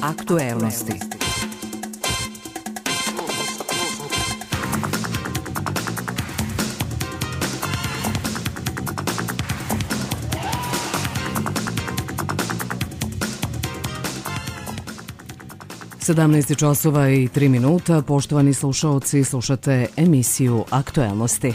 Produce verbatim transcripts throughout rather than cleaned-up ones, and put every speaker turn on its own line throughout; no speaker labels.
Aktuelnosti. sedamnaest časova i tri minuta, poštovani slušaoci, slušate emisiju Aktuelnosti.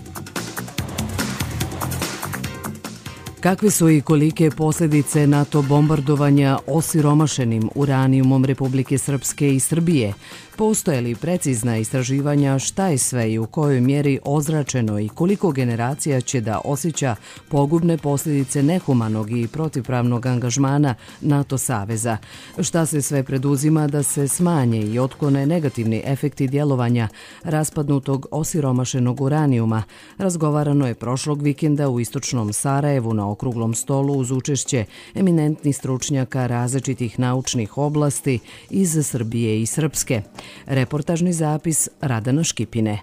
Kakve su i kolike posljedice NATO bombardovanja osiromašenim uranijumom Republike Srpske i Srbije? Postoje li precizna istraživanja šta je sve i u kojoj mjeri ozračeno i koliko generacija će da osjeća pogubne posljedice nehumanog i protivpravnog angažmana NATO saveza? Šta se sve preduzima da se smanje i otklone negativni efekti djelovanja raspadnutog osiromašenog uranijuma? Razgovarano je prošlog vikenda u istočnom Sarajevu na okruglom stolu uz učešće eminentnih stručnjaka različitih naučnih oblasti iz Srbije i Srpske. Reportažni zapis Radana Škipine.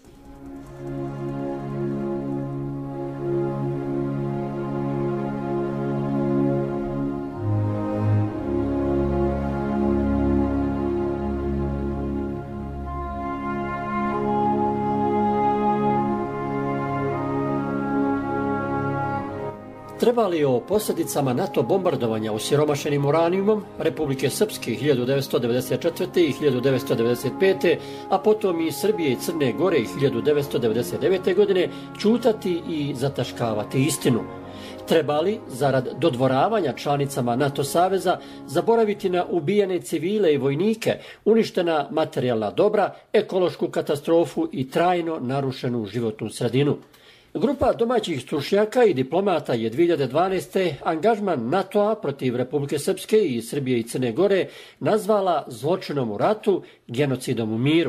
Treba li o posljedicama NATO bombardovanja osiromašenim uranijumom Republike Srpske hiljadu devetsto devedeset četvrte. i hiljadu devetsto devedeset pete. a potom i Srbije i Crne Gore hiljadu devetsto devedeset devete. godine ćutati i zataškavati istinu? Treba li, zarad dodvoravanja članicama NATO saveza, zaboraviti na ubijene civile i vojnike, uništena materijalna dobra, ekološku katastrofu i trajno narušenu životnu sredinu? Grupa domaćih stručnjaka i diplomata je dvije hiljade dvanaeste. angažman NATO-a protiv Republike Srpske i Srbije i Crne Gore nazvala zločinom u ratu, genocidom u miru.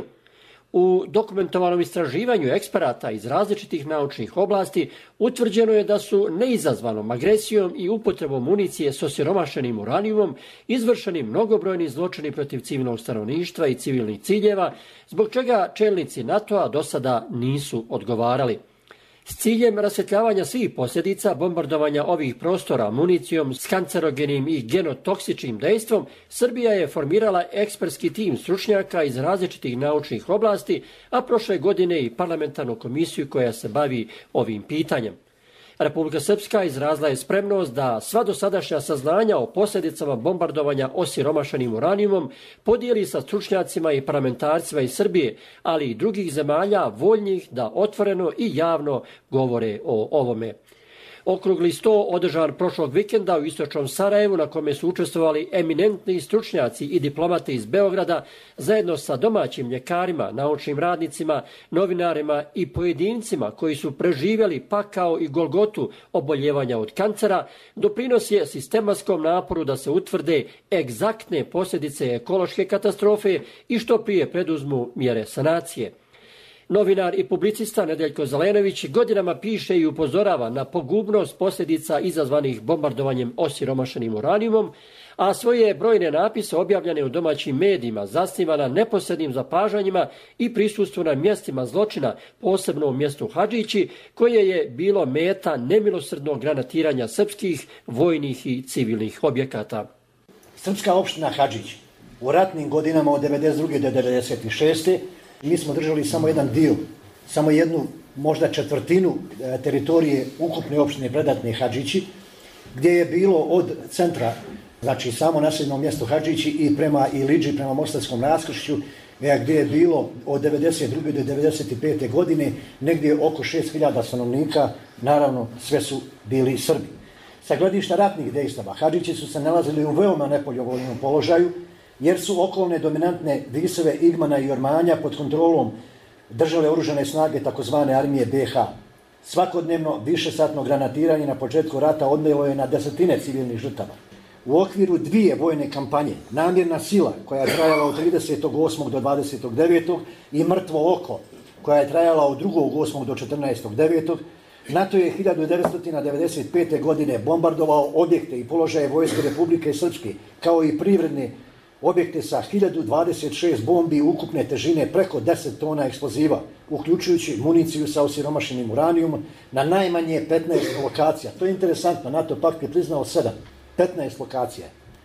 U dokumentovanom istraživanju eksperata iz različitih naučnih oblasti utvrđeno je da su neizazvanom agresijom i upotrebom municije s osiromašenim uranijumom izvršeni mnogobrojni zločini protiv civilnog stanovništva i civilnih ciljeva, zbog čega čelnici NATO-a do sada nisu odgovarali. S ciljem rasvjetljavanja svih posljedica bombardovanja ovih prostora municijom s kancerogenim i genotoksičnim dejstvom, Srbija je formirala ekspertski tim stručnjaka iz različitih naučnih oblasti, a prošle godine i parlamentarnu komisiju koja se bavi ovim pitanjem. Republika Srpska izrazila je spremnost da sva dosadašnja saznanja o posljedicama bombardovanja osiromašenim uranijumom podijeli sa stručnjacima i parlamentarcima iz Srbije, ali i drugih zemalja voljnih da otvoreno i javno govore o ovome. Okrugli sto održan prošlog vikenda u istočnom Sarajevu, na kome su učestvovali eminentni stručnjaci i diplomate iz Beograda zajedno sa domaćim ljekarima, naučnim radnicima, novinarima i pojedincima koji su preživjeli pakao i golgotu oboljevanja od kancera, doprinos je sistematskom naporu da se utvrde egzaktne posljedice ekološke katastrofe i što prije preduzmu mjere sanacije. Novinar i publicista Nedeljko Zelenović godinama piše i upozorava na pogubnost posljedica izazvanih bombardovanjem osiromašenim uranijumom, a svoje brojne napise objavljene u domaćim medijima zasniva na neposrednim zapažanjima i prisustvu na mjestima zločina, posebno u mjestu Hadžići, koje je bilo meta nemilosrdnog granatiranja srpskih vojnih i civilnih objekata.
Srpska opština Hadžić u ratnim godinama od devedeset druge do devedeset šeste. mi smo držali samo jedan dio, samo jednu, možda četvrtinu teritorije ukupne opštine Predatne Hadžići, gdje je bilo od centra, znači samo naseljeno mjesto Hadžići i prema Ilidži, prema Mostarskom raskršću, gdje je bilo od devedeset druge do devedeset pete. godine negdje oko šest hiljada stanovnika, naravno sve su bili Srbi. Sa gledišta ratnih dejstava, Hadžići su se nalazili u veoma nepovoljnom položaju, jer su okolne dominantne visove Igmana i Ormanja pod kontrolom držale oružane snage takozvane armije be ha. Svakodnevno višesatno granatiranje na početku rata odnijelo je na desetine civilnih žrtava. U okviru dvije vojne kampanje, namjerna sila koja je trajala od tridesetog osmog do dvadesetog devetog i mrtvo oko koja je trajala od drugog osmog do četrnaestog devetog NATO je hiljadu devetsto devedeset pete. godine bombardovao objekte i položaje vojske Republike Srpske, kao i privredne objekte sa hiljadu dvadeset šest bombi ukupne težine preko deset tona eksploziva, uključujući municiju sa osiromašenim uranijumom na najmanje petnaest lokacija. To je interesantno, NATO pakt je priznao sedam, petnaest lokacija.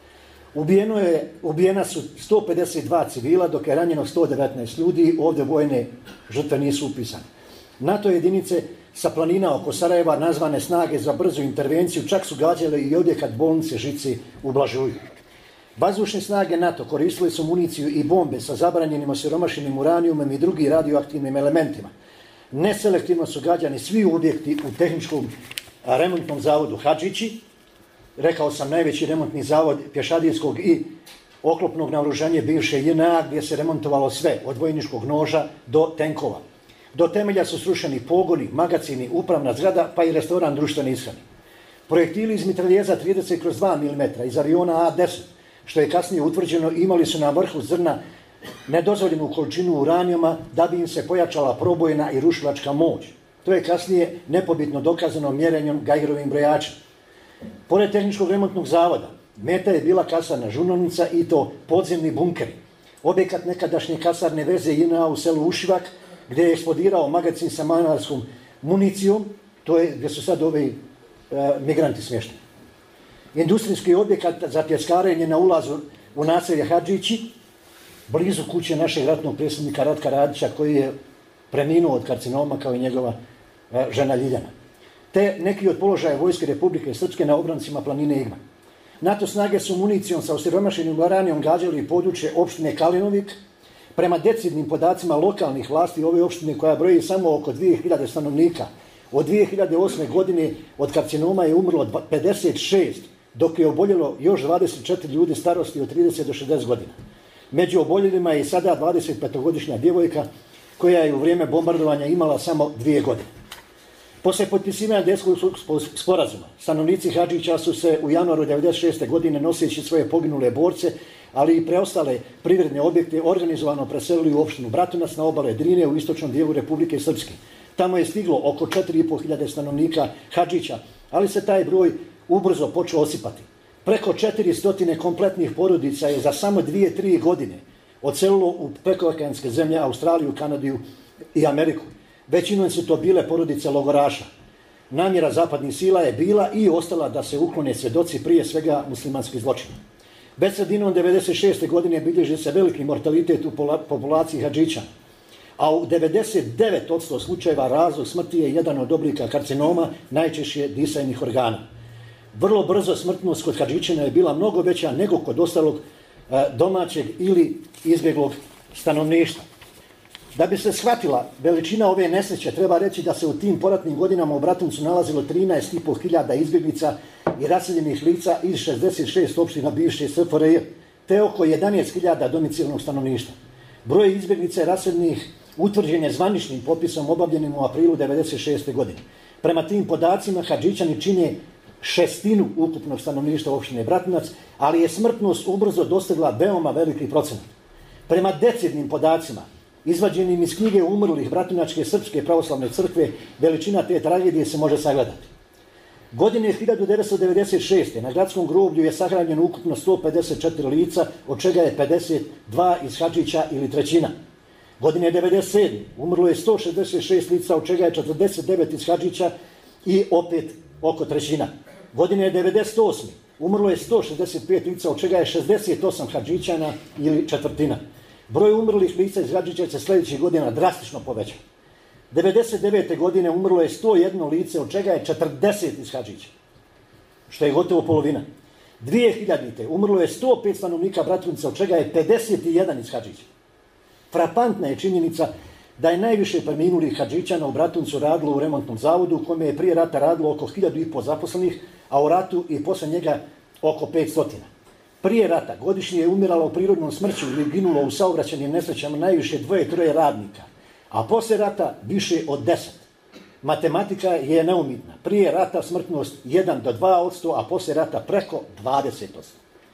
Ubijeno je, ubijena su sto pedeset dva civila, dok je ranjeno sto devetnaest ljudi, ovdje vojne žrtve nisu upisane. NATO jedinice sa planina oko Sarajeva, nazvane snage za brzu intervenciju, čak su gađale i objekat bolnice Žici u Blažuju. Vazdušne snage NATO koristile su municiju i bombe sa zabranjenim osiromašenim uranijumom i drugim radioaktivnim elementima. Neselektivno su gađani svi objekti u tehničkom remontnom zavodu Hadžići, rekao sam najveći remontni zavod pješadijskog i oklopnog naoružanja bivše J N A, gdje se remontovalo sve, od vojničkog noža do tenkova. Do temelja su srušeni pogoni, magacini, upravna zgrada, pa i restoran društvene ishrane. Projektili iz mitraljeza trideset kroz dva milimetra iz aviona A deset, što je kasnije utvrđeno, imali su na vrhu zrna nedozvoljenu količinu uranijuma da bi im se pojačala probojna i rušilačka moć. To je kasnije nepobitno dokazano mjerenjem Geigerovim brojačem. Pored tehničkog remontnog zavoda, meta je bila kasarna Žunovnica i to podzemni bunkeri. Objekat nekadašnje kasarne veze J N A u selu Ušivak, gdje je eksplodirao magacin sa manarskom municijom, to je gdje su sad ovi e, migranti smješteni. Industrijski objekat za pjeskarenje na ulazu u naselje Hadžići, blizu kuće našeg ratnog predsjednika Ratka Radića, koji je preminuo od karcinoma kao i njegova e, žena Ljiljana. Te neki od položaja Vojske Republike Srpske na obrancima planine Igman. NATO snage su municijom sa osiromašenim uranijom gađali područje opštine Kalinovik. Prema decidnim podacima lokalnih vlasti ove opštine, koja broji samo oko dvije hiljade stanovnika, od dvije hiljade osme. godine od karcinoma je umrlo pedeset šest, dok je oboljelo još dvadeset četiri ljudi starosti od trideset do šezdeset godina. Među oboljelima je i sada dvadesetpetogodišnja djevojka, koja je u vrijeme bombardovanja imala samo dvije godine. Poslije potpisivanja Dejtonskog sporazuma, stanovnici Hadžića su se u januaru devedeset šeste. godine noseći svoje poginule borce, ali i preostale privredne objekte organizovano preselili u opštinu Bratunac na obale Drine u istočnom dijelu Republike Srpske. Tamo je stiglo oko četiri i pol hiljade stanovnika Hadžića, ali se taj broj ubrzo počeo osipati. Preko četiristo kompletnih porodica je za samo dvije, tri godine odselilo u prekookeanske zemlje, Australiju, Kanadu i Ameriku. Većinom su to bile porodice logoraša. Namjera zapadnih sila je bila i ostala da se uklone svjedoci prije svega muslimanskih zločina. Već sredinom devedeset šeste. godine bilježi se veliki mortalitet u populaciji Hadžića, a u devedeset devet posto slučajeva razlog smrti je jedan od oblika karcinoma, najčešće disajnih organa. Vrlo brzo smrtnost kod Hadžićana je bila mnogo veća nego kod ostalog domaćeg ili izbjeglog stanovništva. Da bi se shvatila veličina ove nesreće, treba reći da se u tim poratnim godinama u Bratuncu nalazilo trinaest i pol hiljada izbjeglica i raseljenih lica iz šezdeset šest opština bivše S F R J, te oko jedanaest hiljada domicilnog stanovništva. Broj izbjeglica i raseljenih utvrđen je zvaničnim popisom obavljenim u aprilu devedeset šeste. godine. Prema tim podacima Hadžićani čine šestinu ukupnog stanovništva opštine Bratunac, ali je smrtnost ubrzo dostigla veoma veliki procenat. Prema decidnim podacima, izvađenim iz knjige umrlih Bratunačke srpske pravoslavne crkve, veličina te tragedije se može sagledati. Godine hiljadu devetsto devedeset šeste. na gradskom groblju je sahranjeno ukupno sto pedeset četiri lica, od čega je pedeset dva iz Hadžića ili trećina. Godine devedeset sedme. umrlo je sto šezdeset šest lica, od čega je četrdeset devet iz Hadžića i opet oko trećina. Godine devedeset osme. umrlo je sto šezdeset pet lica, od čega je šezdeset osam Hadžićana ili četvrtina. Broj umrlih lica iz Hadžića se sljedećih godina drastično poveća. devedeset devete. godine umrlo je sto jedno lice, od čega je četrdeset iz Hadžića, što je gotovo polovina. dvije hiljadite. umrlo je sto pet stanovnika Bratunca, od čega je pedeset jedan iz Hadžića. Frapantna je činjenica da je najviše preminulih Hadžićana u Bratuncu radilo u remontnom zavodu, u kome je prije rata radilo oko hiljadu i pol zaposlenih, a u ratu i posle njega oko petsto. Prije rata godišnje je umiralo u prirodnom smrću ili ginulo u saobraćajnim nesrećama najviše dvoje, troje radnika, a posle rata više od deset. Matematika je neumitna. Prije rata smrtnost jedan do dva posto, a posle rata preko dvadeset posto.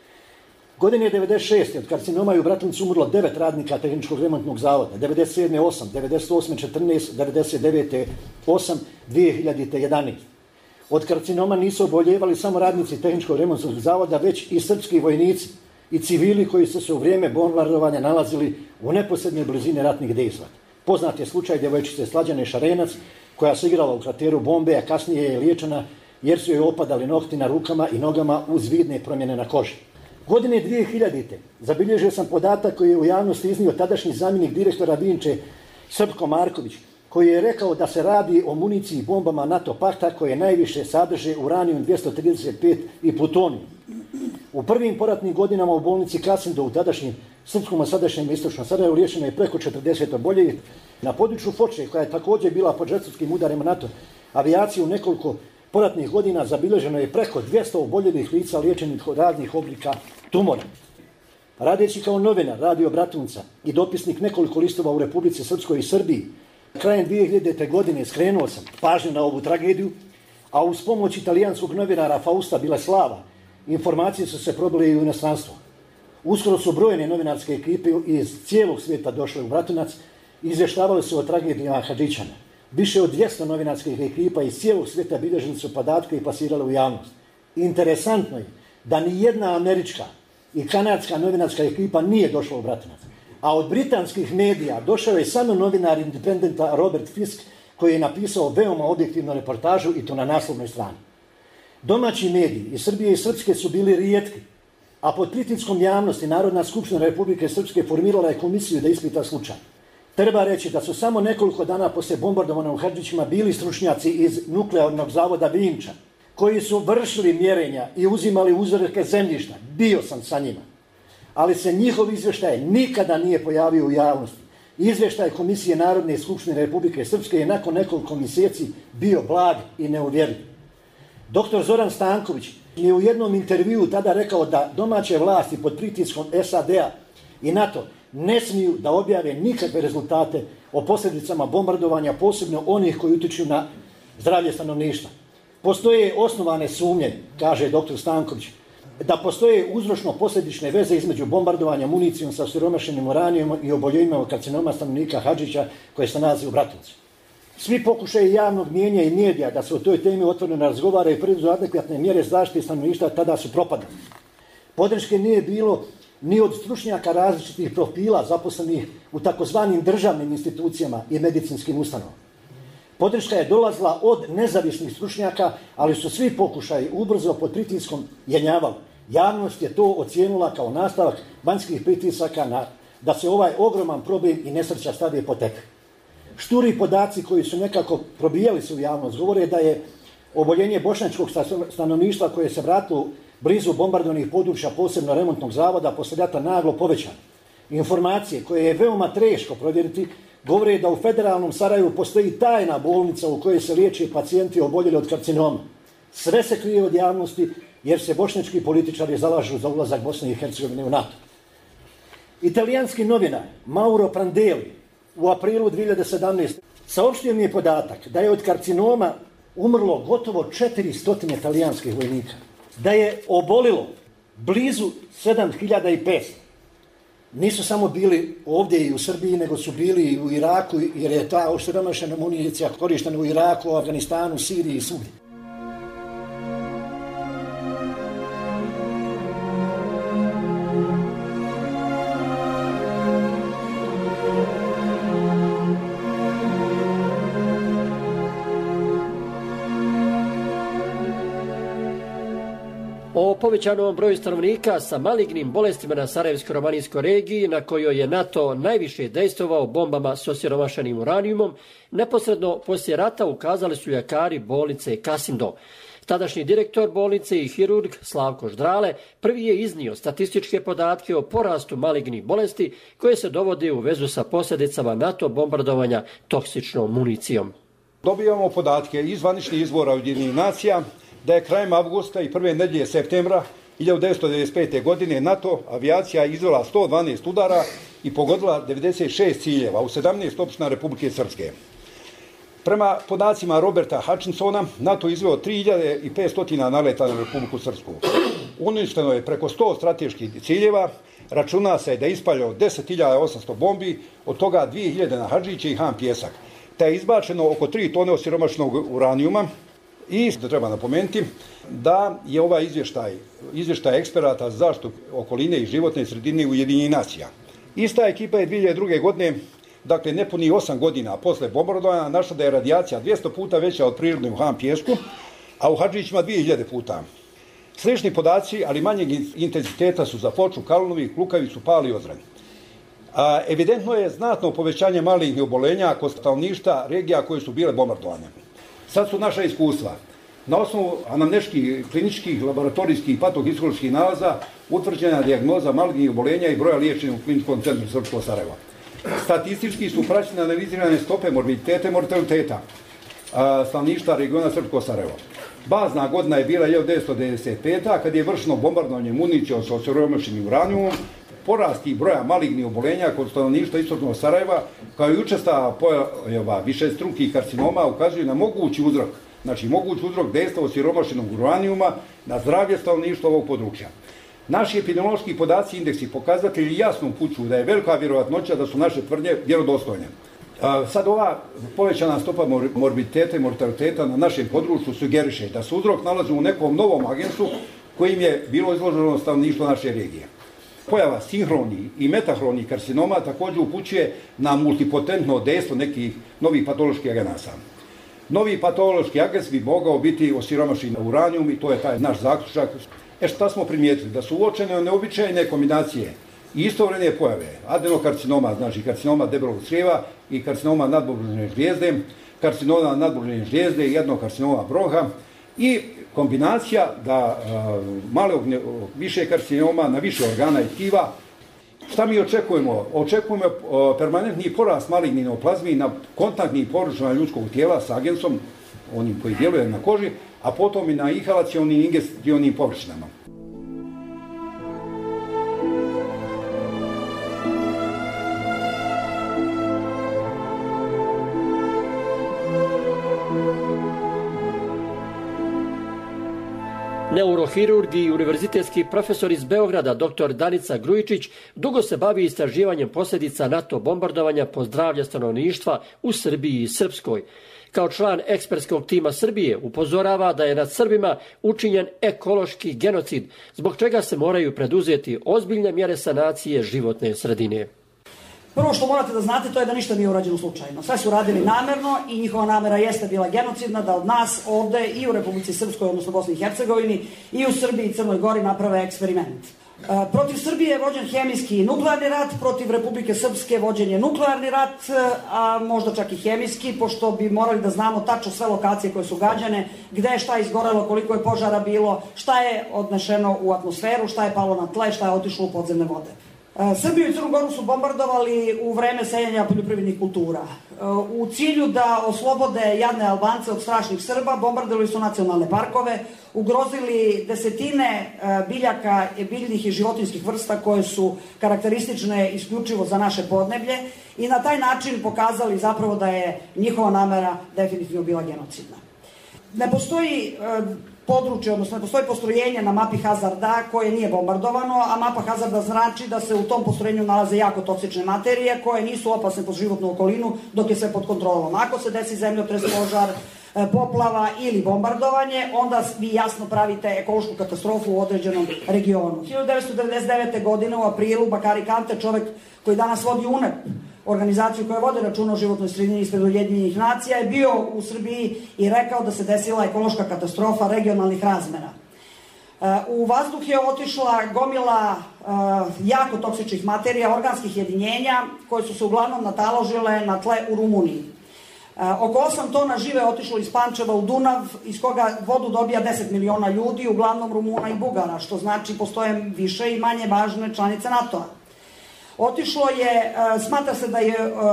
Godine devedeset šeste. od karcinoma je u Bratuncu umrlo devet radnika tehničkog remontnog zavoda, devedeset sedme. osam, devedeset osme. četrnaest, devedeset devete. osam, dvije hiljadite. jedanaest. Od karcinoma nisu oboljevali samo radnici tehničkog remontnog zavoda, već i srpski vojnici i civili koji su se u vrijeme bombardovanja nalazili u neposrednoj blizini ratnih dejstva. Poznat je slučaj djevojčice Slađane Šarenac, koja se igrala u krateru bombe, a kasnije je liječena jer su joj opadali nokti na rukama i nogama uz vidne promjene na koži. Godine dvije hiljadite. zabilježio sam podatak koji je u javnosti iznio tadašnji zamjenik direktora Vinče Srpko Marković, koji je rekao da se radi o municiji i bombama NATO pakta koje najviše sadrže uranijum dvjesto trideset pet i plutonijum. U prvim poratnim godinama u bolnici Kasindo u tadašnjem srpskom, a sadašnjem istočnom Sarajevu liječeno je preko četrdeset oboljelih. Na području Foče, koja je također bila pod žestokim udarima NATO avijacije, u nekoliko poratnih godina zabilježeno je preko dvjesto oboljelih lica liječenih od raznih oblika tumora. Radeći kao novinar Radio Bratunca i dopisnik nekoliko listova u Republici Srpskoj i Srbiji, krajem dvije hiljadite. godine skrenuo sam pažnju na ovu tragediju, a uz pomoć italijanskog novinara Fausta Bileslava informacije su se probile i u inostranstvo. Uskoro su brojne novinarske ekipe iz cijelog svijeta došle u Bratunac i izvještavali su o tragedijama Hadžićana. Više od dvjesto novinarskih ekipa iz cijelog svijeta bilježili su podatke i plasirali u javnost. Interesantno je da ni jedna američka i kanadska novinarska ekipa nije došla u Bratunac. A od britanskih medija došao je samo novinar Independenta Robert Fisk, koji je napisao veoma objektivnu reportažu i to na naslovnoj strani. Domaći mediji iz Srbije i Srpske su bili rijetki, a pod pritiskom javnosti Narodna skupština Republike Srpske formirala je komisiju da ispita slučaj. Treba reći da su samo nekoliko dana poslije bombardovanja u Hadžićima bili stručnjaci iz nuklearnog zavoda Vinča, koji su vršili mjerenja i uzimali uzorke zemljišta. Bio sam sa njima. Ali se njihov izvještaj nikada nije pojavio u javnosti. Izvještaj Komisije Narodne skupštine Republike Srpske je nakon nekoliko mjeseci bio blag i neuvjerljiv. Doktor Zoran Stanković je u jednom intervjuu tada rekao da domaće vlasti pod pritiskom S A D-a i NATO ne smiju da objave nikakve rezultate o posljedicama bombardovanja, posebno onih koji utiču na zdravlje stanovništva. Postoje osnovane sumnje, kaže doktor Stanković, da postoje uzročno-posljedične veze između bombardovanja municijom sa osiromašenim uranijom i oboljenjima od karcinoma stanovnika Hadžića koje se nalazi u Bratuncu. Svi pokušaji javnog mijenja i medija da se o toj temi otvoreno razgovara i preduzmu adekvatne mjere zaštite stanovništva tada su propadali. Podrške nije bilo ni od stručnjaka različitih profila zaposlenih u takozvanim državnim institucijama i medicinskim ustanovama. Podrška je dolazila od nezavisnih stručnjaka, ali su svi pokušaji ubrzo pod pritiskom jenjavali. Javnost je to ocijenila kao nastavak vanjskih pritisaka na, da se ovaj ogroman problem i nesreća stavi pod tepih. Šturi podaci koji su nekako probijali se u javnost govore da je oboljenje bošnjačkog stanovništva koje se vratilo blizu bombardovanih područja, posebno remontnog zavoda, poslije rata naglo povećano. Informacije koje je veoma teško provjeriti govore da u federalnom Sarajevu postoji tajna bolnica u kojoj se liječe pacijenti oboljeli od karcinoma. Sve se krije od javnosti jer se bošnjački političari zalažu za ulazak Bosne i Hercegovine u NATO. Italijanski novinar Mauro Prandelli u aprilu dvije hiljade sedamnaeste. saopštio mi je podatak da je od karcinoma umrlo gotovo četiristo talijanskih vojnika, da je obolilo blizu sedam hiljada petsto. Nisu samo bili ovdje i u Srbiji, nego su bili i u Iraku, jer je ta osiromašena municija korištena u Iraku, Afganistanu, Siriji i svugdje.
O povećanom broju stanovnika sa malignim bolestima na Sarajevsko-romanijskoj regiji, na kojoj je NATO najviše dejstvovao bombama s osiromašenim uranijumom, neposredno poslije rata ukazali su ljekari bolnice Kasindo. Tadašnji direktor bolnice i hirurg Slavko Ždrale prvi je iznio statističke podatke o porastu malignih bolesti koje se dovode u vezu sa posljedicama NATO bombardovanja toksičnom municijom.
Dobivamo podatke iz zvaničnih izvora Ujedinjenih nacija da je krajem avgusta i prve nedjelje septembra hiljadu devetsto devedeset pete. godine NATO avijacija izvela sto dvanaest udara i pogodila devedeset šest ciljeva u sedamnaest opština Republike Srpske. Prema podacima Roberta Hutchinsona, NATO izveo tri hiljade petsto naleta na Republiku Srpsku. Uništeno je preko sto strateških ciljeva, računa se da je ispaljeno deset hiljada osamsto bombi, od toga dvije hiljade na Hadžiće i Han Pjesak, te je izbačeno oko tri tone osiromašenog uranijuma. I da treba napomenuti da je ovaj izvještaj, izvještaj eksperata za zaštitu okoline i životne sredine Ujedinjenih nacija. Ista ekipa je dvije hiljade druge. godine, dakle nepuni osam godina posle bombardovanja, našla da je radijacija dvjesto puta veća od prirodne u Han Pjesku, a u Hadžićima dvije hiljade puta. Slični podaci, ali manjeg intenziteta su za Foču, Kalinovi, Lukavicu, Pali i Ozranj. A, evidentno je znatno povećanje malignih obolenja kod stanovništva regija koje su bile bombardovane. Sad su naša iskustva. Na osnovu anamneških, kliničkih, laboratorijskih i patogihistoloških nalaza utvrđena dijagnoza malignih obolenja i broja liječenih u Kliničkom centru Srpskog Sarajeva. Statistički su praćene analizirane stope morbiditeta i mortaliteta stanovništva regiona Srpskog Sarajeva. Bazna godina je bila hiljadu devetsto devedeset peta. kad je vršeno bombardovanje municijom sa osiromašenim uranijumom, porasti broja malignih obolenja kod stanovništva istočnog Sarajeva, kao i učestala pojava višestrukih karcinoma, ukazuju na mogući uzrok, znači mogući uzrok dejstva osiromašenog uranijuma na zdravlje stanovništva ovog područja. Naši epidemiološki podaci, indeksi, pokazatelji jasno upućuju da je velika vjerovatnoća da su naše tvrdnje vjerodostojne. Sad ova povećana stopa morbiditeta i mortaliteta na našem području sugeriše da se uzrok nalazi u nekom novom agensu kojim je bilo izloženo stanovništvo naše regije. Pojava sinhronih i metahronih karcinoma također upućuje na multipotentno dejstvo nekih novih patoloških agenasa. Novi patološki agens bi mogao biti osiromašen uranijum i to je taj naš zaključak. E šta smo primijetili? Da su uočene neobičajne kombinacije i istovremene pojave adenokarcinoma, znači karcinoma debelog crijeva i karcinoma nadbubrežne žlijezde, karcinoma nadbubrežne žlijezde i jednog karcinoma bronha i kombinacija da malog više karcinoma na više organa i tkiva. Šta mi očekujemo? Očekujemo permanentni porast malignih neoplazmi na kontaktnih područjima ljudskog tijela sa agensom, onim koji djeluje na koži, a potom i na inhalacionim i ingestionim površinama.
Neurohirurg i univerzitetski profesor iz Beograda, doktor Danica Grujičić, dugo se bavi istraživanjem posljedica NATO bombardovanja po zdravlje stanovništva u Srbiji i Srpskoj. Kao član ekspertskog tima Srbije upozorava da je nad Srbima učinjen ekološki genocid, zbog čega se moraju preduzeti ozbiljne mjere sanacije životne sredine.
Prvo što morate da znate, to je da ništa nije urađeno slučajno. Sve su radili namerno i njihova namera jeste bila genocidna, da od nas ovde i u Republici Srpskoj, odnosno Bosni i Hercegovini, i u Srbiji i Crnoj Gori naprave eksperiment. E, protiv Srbije je vođen hemijski i nuklearni rat, protiv Republike Srpske vođen je nuklearni rat, a možda čak i hemijski, pošto bi morali da znamo tačno sve lokacije koje su gađane, gde je šta izgorelo, koliko je požara bilo, šta je odnešeno u atmosferu, šta je palo na tle, šta je otišlo u podzemne vode. Srbiju i Crnu Goru su bombardovali u vreme sejanja poljoprivrednih kultura. U cilju da oslobode jadne Albance od strašnih Srba, bombardovali su nacionalne parkove, ugrozili desetine biljaka, biljnih i životinjskih vrsta koje su karakteristične isključivo za naše podneblje i na taj način pokazali zapravo da je njihova namera definitivno bila genocidna. Ne postoji područje, odnosno ne postoji postrojenje na mapi hazarda koje nije bombardovano, a mapa hazarda znači da se u tom postrojenju nalaze jako toksične materije koje nisu opasne po životnu okolinu dok je sve pod kontrolom. Ako se desi zemljotres, požar, poplava ili bombardovanje, onda vi jasno pravite ekološku katastrofu u određenom regionu. hiljadu devetsto devedeset devete. godine u aprilu Bakari Kante, čovek koji danas vodi U N E P, organizaciju koja vode računa o životnoj sredini ispred Ujedinjenih nacija, je bio u Srbiji i rekao da se desila ekološka katastrofa regionalnih razmera. U vazduh je otišla gomila jako toksičnih materija, organskih jedinjenja, koje su se uglavnom nataložile na tle u Rumuniji. Oko osam tona žive otišlo iz Pančeva u Dunav, iz koga vodu dobija deset miliona ljudi, uglavnom Rumuna i Bugara, što znači postoje više i manje važne članice NATO-a. Otišlo je, smatra se da je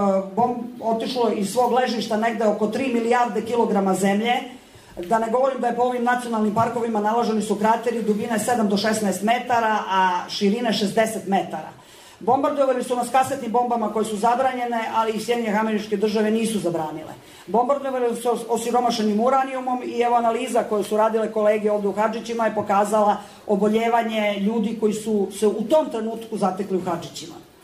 otišlo iz svog ležišta negde oko tri milijarde kilograma zemlje, da ne govorim da je po ovim nacionalnim parkovima naloženi su krateri dubine sedam do šesnaest metara, a širine šezdeset metara. Bombardovali su nas kasetnim bombama koje su zabranjene, ali i Sjedinjene Američke Države nisu zabranile. Bombardovali su osiromašenim uranijumom i evo analiza koju su radile kolege ovde u Hadžićima je pokazala oboljevanje ljudi koji su se u tom trenutku zatekli u Hadžićima.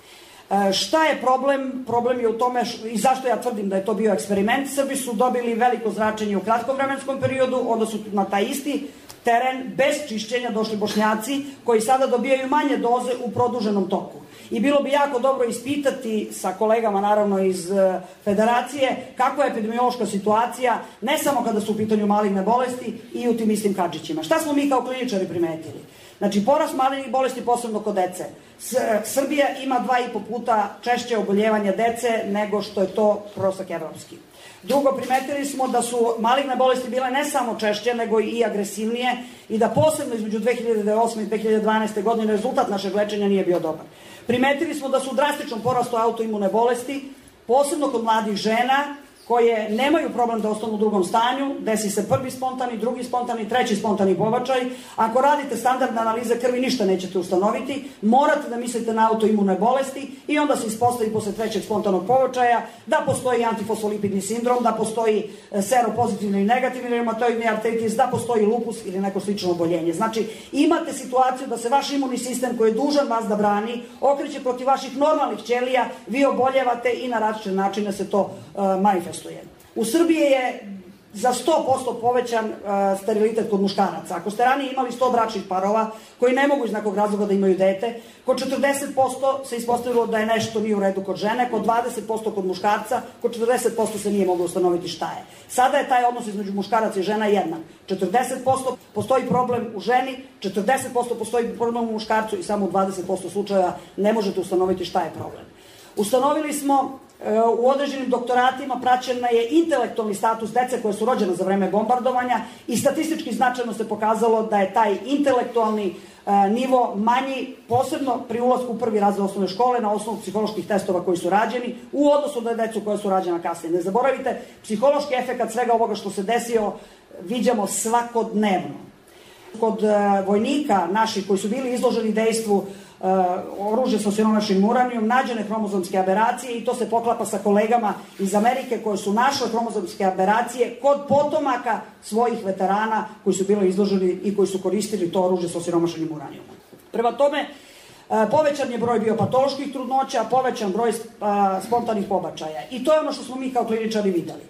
Šta je problem? Problem je u tome i zašto ja tvrdim da je to bio eksperiment. Srbi su dobili veliko zračenje u kratkom vremenskom periodu, onda su na taj isti teren bez čišćenja došli Bošnjaci koji sada dobijaju manje doze u produženom toku. I bilo bi jako dobro ispitati sa kolegama, naravno, iz Federacije, kakva je epidemiološka situacija, ne samo kada su u pitanju maligne bolesti i u tim istim Hadžićima. Šta smo mi kao kliničari primetili? Znači, porast malignih bolesti, posebno kod dece. Srbija ima dva i po puta češće oboljevanja dece nego što je to prosek evropski. Drugo, primetili smo da su maligne bolesti bile ne samo češće, nego i agresivnije i da posebno između dve hiljade osme i dve hiljade dvanaeste. godine rezultat našeg lečenja nije bio dobar. Primetili smo da su u drastičnom porastu autoimune bolesti, posebno kod mladih žena, koje nemaju problem da ostanu u drugom stanju, desi se prvi spontani, drugi spontani, treći spontani pobačaj. Ako radite standardne analize krvi, ništa nećete ustanoviti, morate da mislite na autoimune bolesti i onda se ispostavi posle trećeg spontanog pobačaja da postoji antifosfolipidni sindrom, da postoji seropozitivni i negativni reumatoidni artritis, da postoji lupus ili neko slično oboljenje. Znači, imate situaciju da se vaš imunni sistem koji je dužan vas da brani, okreće protiv vaših normalnih ćelija, vi oboljevate i na različite načine se to uh, manifestuje. U Srbiji je za sto posto povećan uh, sterilitet kod muškaraca. Ako ste ranije imali sto bračnih parova koji ne mogu iz nekog razloga da imaju dete, kod četrdeset posto se ispostavilo da je nešto nije u redu kod žene, kod dvadeset posto kod muškarca, kod četrdeset posto se nije moglo ustanoviti šta je. Sada je taj odnos između muškaraca i žena jednak. četrdeset posto postoji problem u ženi, četrdeset posto postoji problem u muškarcu i samo u dvadeset posto slučajeva ne možete ustanoviti šta je problem. Ustanovili smo u određenim doktoratima praćena je intelektualni status dece koje su rođene za vreme bombardovanja i statistički značajno se pokazalo da je taj intelektualni nivo manji, posebno pri ulasku u prvi razred osnovne škole na osnovu psiholoških testova koji su rađeni u odnosu na decu koja su rađena kasnije. Ne zaboravite, psihološki efekat svega ovoga što se desio viđamo svakodnevno. Kod vojnika naših koji su bili izloženi dejstvu oružje sa osiromašenim uranijom, nađene hromozomske aberacije i to se poklapa sa kolegama iz Amerike koje su našle hromozomske aberacije kod potomaka svojih veterana koji su bili izloženi i koji su koristili to oružje sa osiromašenim uranijom. Prema tome, povećan je broj biopatoloških trudnoća, povećan broj spontanih pobačaja i to je ono što smo mi kao kliničari videli.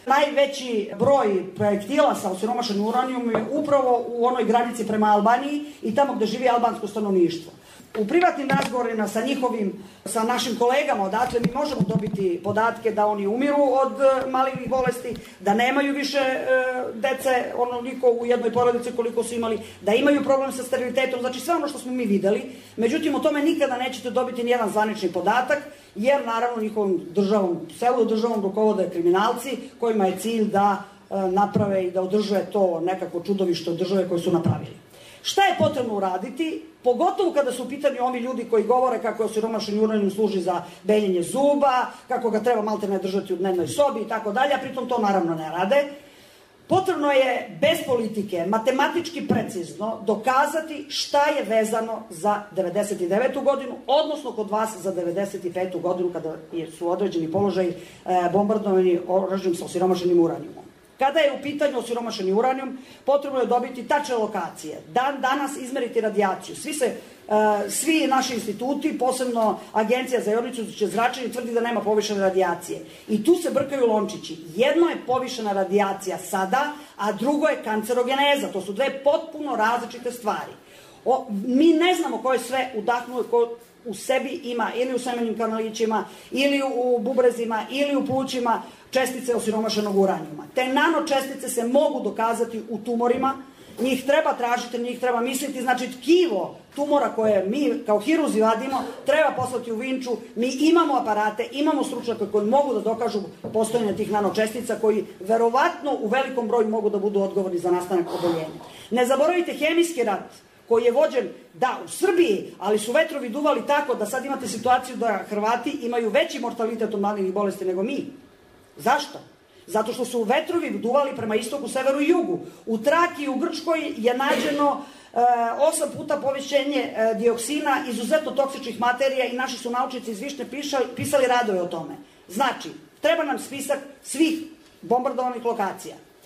Najveći broj projektila sa osiromašenim uranijom je upravo u onoj granici prema Albaniji i tamo gde živi albansko stanovništvo. U privatnim razgovorima sa njihovim, sa našim kolegama odatle mi možemo dobiti podatke da oni umiru od malignih bolesti, da nemaju više e, dece onoliko u jednoj porodici koliko su imali, da imaju problem sa sterilitetom, znači sve ono što smo mi videli. Međutim, o tome nikada nećete dobiti nijedan zvanični podatak, jer naravno njihovom državom, celu državom rukovode kriminalci kojima je cilj da e, naprave i da održe to nekako čudovište od države koje su napravili. Šta je potrebno uraditi, pogotovo kada su u pitanju ovi ljudi koji govore kako je osiromašeni uranijum služi za beljenje zuba, kako ga treba maltene držati u dnevnoj sobi i tako dalje, a pritom to naravno ne rade. Potrebno je bez politike, matematički precizno dokazati šta je vezano za devedeset devetu godinu, odnosno kod vas za devedeset petu godinu kada su određeni položaji bombardovani oružjem sa osiromašenim uranijumom. Kada je u pitanju osiromašeni uranijum, potrebno je dobiti tačne lokacije, dan danas izmeriti radijaciju. Svi, se, uh, svi naši instituti, posebno Agencija za jonizujuće zračenje, tvrdi da nema povišene radijacije. I tu se brkaju lončići. Jedno je povišena radijacija sada, a drugo je kancerogeneza. To su dve potpuno različite stvari. O, mi ne znamo ko je sve udahnuo, ko u sebi ima ili u semenim kanalićima, ili u bubrezima, ili u plućima čestice osiromašenog uranijuma. Te nanočestice se mogu dokazati u tumorima, njih treba tražiti, njih treba misliti, znači tkivo tumora koje mi kao hiruzi vadimo treba poslati u Vinču, mi imamo aparate, imamo stručnjake koji mogu da dokažu postojanje tih nanočestica koji verovatno u velikom broju mogu da budu odgovorni za nastanak oboljenja. Ne zaboravite hemijski rat koji je vođen, da, u Srbiji, ali su vetrovi duvali tako da sad imate situaciju da Hrvati imaju veći mortalitet od malignih bolesti nego mi. Zašto? Zato što su vetrovi duvali prema istoku, severu i jugu. U Traki i u Grčkoj je nađeno e, osam puta povećenje e, dioksina, izuzetno toksičnih materija i naši su naučnici iz Višnje pisali, pisali radove o tome. Znači, treba nam spisak svih bombardovanih lokacija.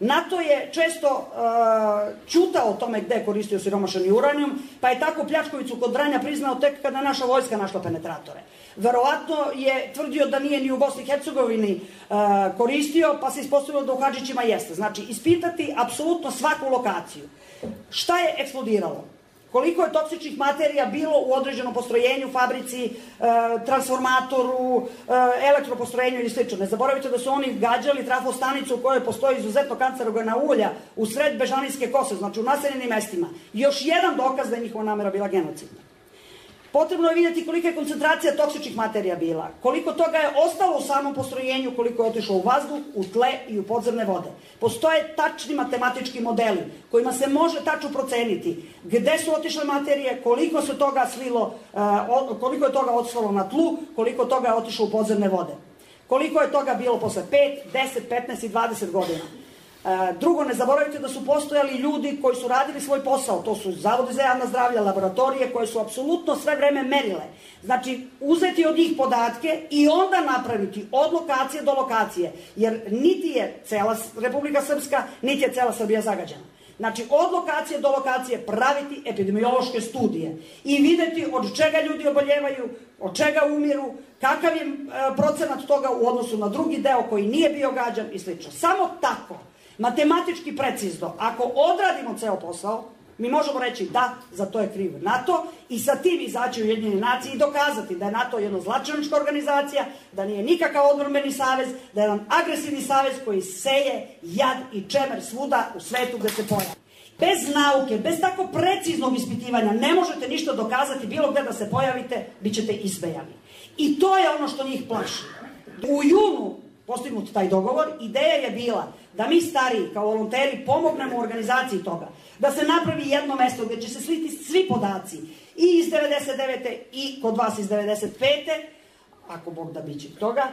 NATO je često uh, ćutao o tome gde je koristio siromašeni uranijum, pa je tako pljačkovicu kod Vranja priznao tek kada naša vojska našla penetratore. Verovatno je tvrdio da nije ni u Bosni i Hercegovini uh, koristio, pa se ispostavilo da u Hadžićima jeste. Znači, ispitati apsolutno svaku lokaciju. Šta je eksplodiralo? Koliko je toksičnih materija bilo u određenom postrojenju, fabrici, e, transformatoru, e, elektropostrojenju ili slično. Ne zaboravite da su oni gađali trafostanicu u kojoj postoji izuzetno kancerogena ulja u sred Bežanijske kose, znači u naseljenim mestima. Još jedan dokaz da je njihova namera bila genocidna. Potrebno je vidjeti kolika je koncentracija toksičnih materija bila, koliko toga je ostalo u samom postrojenju, koliko je otišlo u vazduh, u tle i u podzemne vode. Postoje tačni matematički modeli kojima se može tačno proceniti gde su otišle materije, koliko se toga slilo, koliko je toga otišlo na tlu, koliko toga je otišlo u podzemne vode. Koliko je toga bilo posle pet, deset, petnaest i dvadeset godina. Drugo, ne zaboravite da su postojali ljudi koji su radili svoj posao, to su zavodi za javna zdravlja, laboratorije koje su apsolutno sve vreme merile. Znači, uzeti od njih podatke i onda napraviti od lokacije do lokacije, jer niti je cela Republika Srpska, niti je cela Srbija zagađena. Znači, od lokacije do lokacije praviti epidemiološke studije i videti od čega ljudi oboljevaju, od čega umiru, kakav je procenat toga u odnosu na drugi deo koji nije bio gađan i slično. Samo tako, matematički precizno, ako odradimo ceo posao, mi možemo reći da, za to je kriv NATO i sa tim izaći u Ujedinjene nacije i dokazati da je NATO jedna zločinačka organizacija, da nije nikakav odbrambeni savez, da je jedan agresivni savez koji seje jad i čemer svuda u svetu gde se pojavi. Bez nauke, bez tako preciznog ispitivanja ne možete ništa dokazati, bilo gde da se pojavite, bit ćete izbejani. I to je ono što njih plaši. U junu postignut taj dogovor, ideja je bila da mi stariji kao volonteri pomognemo u organizaciji toga, da se napravi jedno mesto gde će se sliti svi podaci i iz devedeset devete i kod vas iz devedeset pete, ako Bog da biće toga,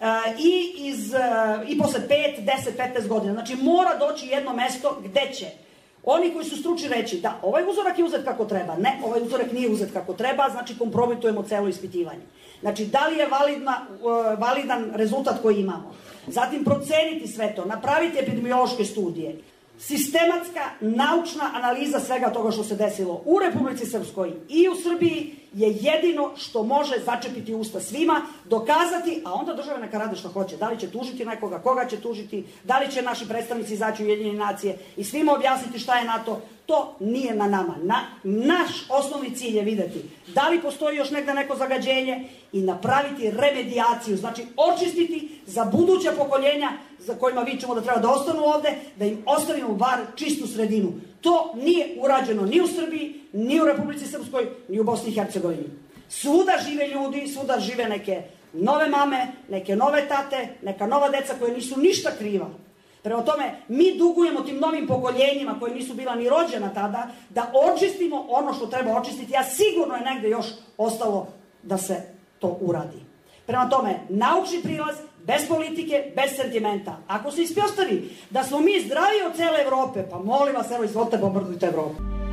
i, iz, i posle pet, deset, petnaest godina. Znači mora doći jedno mesto gde će oni koji su stručni reći da ovaj uzorak je uzet kako treba, ne, ovaj uzorak nije uzet kako treba, znači kompromitujemo celo ispitivanje. Znači, da li je validna, validan rezultat koji imamo? Zatim proceniti sve to, napraviti epidemiološke studije, sistematska naučna analiza svega toga što se desilo u Republici Srpskoj i u Srbiji je jedino što može začepiti usta svima, dokazati, a onda država neka rade što hoće. Da li će tužiti nekoga, koga će tužiti, da li će naši predstavnici izaći u Ujedinjene nacije i svima objasniti šta je NATO, to nije na nama. Na, naš osnovni cilj je videti da li postoji još negde neko zagađenje i napraviti remedijaciju, znači očistiti za buduća pokoljenja za kojima vičemo da treba da ostanu ovde, da im ostavimo bar čistu sredinu. To nije urađeno ni u Srbiji, ni u Republici Srpskoj, ni u Bosni i Hercegovini. Svuda žive ljudi, svuda žive neke nove mame, neke nove tate, neka nova deca koje nisu ništa kriva. Prema tome, mi dugujemo tim novim pokoljenjima koji nisu bila ni rođena tada, da očistimo ono što treba očistiti, a sigurno je negde još ostalo da se to uradi. Prema tome, naučni prilaz, bez politike, bez sentimenta. Ako se ispostavi da smo mi zdraviji od cele Evrope, pa molim vas, evo, izvolite, bombardujte Evropu.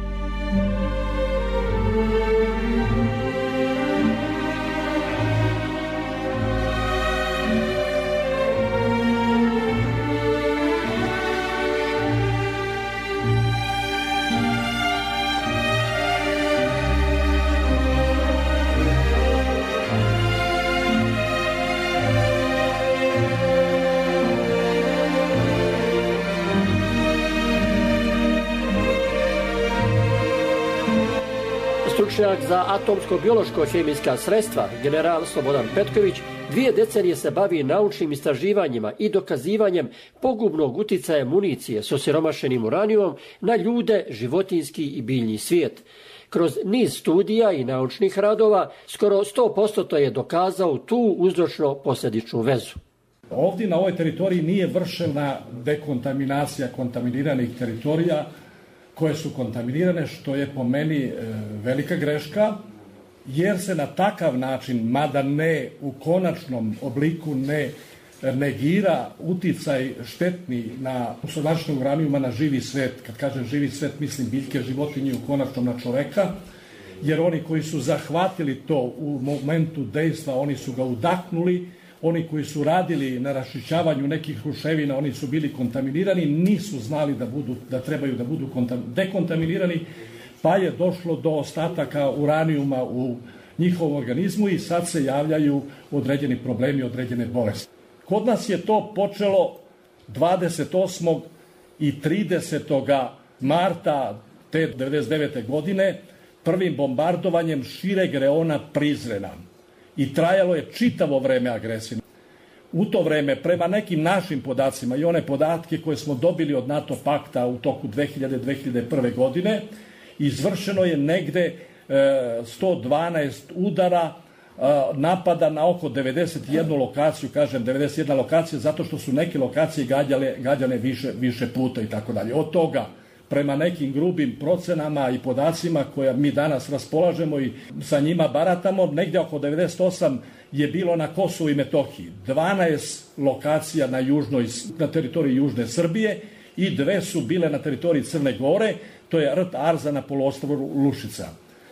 Stručnjak za atomsko-biološko-hemijska sredstva, general Slobodan Petković, dvije decenije se bavi naučnim istraživanjima i dokazivanjem pogubnog uticaja municije s osiromašenim uranijumom na ljude, životinjski i biljni svijet. Kroz niz studija i naučnih radova skoro sto posto je dokazao tu uzročno-posljedičnu vezu.
Ovdje na ovoj teritoriji nije vršena dekontaminacija kontaminiranih teritorija koje su kontaminirane, što je po meni velika greška, jer se na takav način, mada ne u konačnom obliku, ne negira uticaj štetni na osiromašenog uranijuma na živi svet. Kad kažem živi svet, mislim biljke, životinje, u konačnom na čoveka, jer oni koji su zahvatili to u momentu dejstva, oni su ga udahnuli, oni koji su radili na raščišćavanju nekih ruševina, oni su bili kontaminirani, nisu znali da, budu, da trebaju da budu dekontaminirani, pa je došlo do ostataka uranijuma u njihovom organizmu i sad se javljaju određeni problemi, određene bolesti. Kod nas je to počelo dvadeset osmog i tridesetog marta te devedeset devete. godine prvim bombardovanjem šireg reona Prizrena i trajalo je čitavo vreme agresije. U to vreme, prema nekim našim podacima i one podatke koje smo dobili od NATO pakta u toku dve hiljade do dve hiljade prve. godine, izvršeno je negde sto dvanaest udara, napada na oko devedeset jednu lokaciju, kažem devedeset jedna lokacija, zato što su neke lokacije gađale, gađane više, više puta i tako dalje. Od toga, prema nekim grubim procenama i podacima koja mi danas raspolažemo i sa njima baratamo, negde oko devedeset osam je bilo na Kosovu i Metohiji, dvanaest lokacija na, južnoj, na teritoriji Južne Srbije i dve su bile na teritoriji Crne Gore, to je Rt Arza na poluostrvu Lušica.